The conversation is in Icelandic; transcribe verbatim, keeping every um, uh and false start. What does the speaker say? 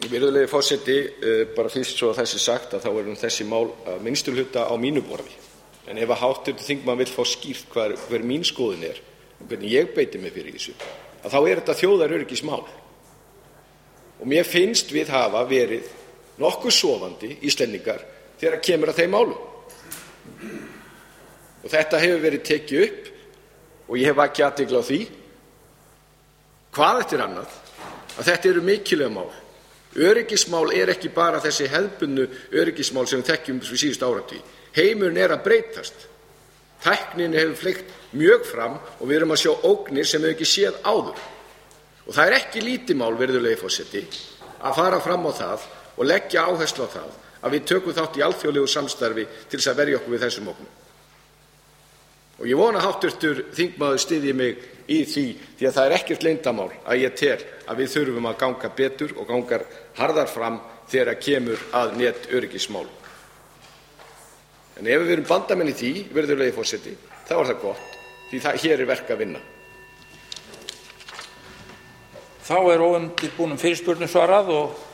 Virðulegi forseti, bara fyrst svo þessi sagt að þá er þessi mál að minnstur hluta á mínu borði. En ef að háttvirtur þingmaður vill fá skýrt hver, hver mín skoðun er og hvernig ég beiti mig fyrir þessu, að þá er þetta þjóðaröryggismál. Og mér finnst við hafa verið nokkuð sofandi Íslendingar þegar kemur að þeim málum. Og þetta hefur verið tekið upp og ég hef vakið athygli á því, hvað eftir annað, að þetta eru mikilvæg mál. Öryggismál er ekki bara þessi hefðbundnu öryggismál sem við þekkjum fyrir síðustu áratugi. Heimurinn er að breytast. Tæknin hefur fleygt mjög fram og við erum að sjá ógnir sem við ekki séð áður. Og það er ekki lítið mál, virðulegi forseti, að fara fram á það og leggja áherslu á það að við tökum þátt í alþjóðlegu samstarfi til þess að verja okkur við þessum ógnum. Og ég vona háttvirtur þingmaður styðji mig í því, því að það er ekkert leyndarmál að ég tel að við þurfum að ganga betur og ganga harðar fram þegar kemur að netöryggismálum. En ef við erum bandamenn í því, virðulegi forseti, þá er það gott, því það hér er verk að vinna. Þá er óundirbúnum fyrirspurnum svarað og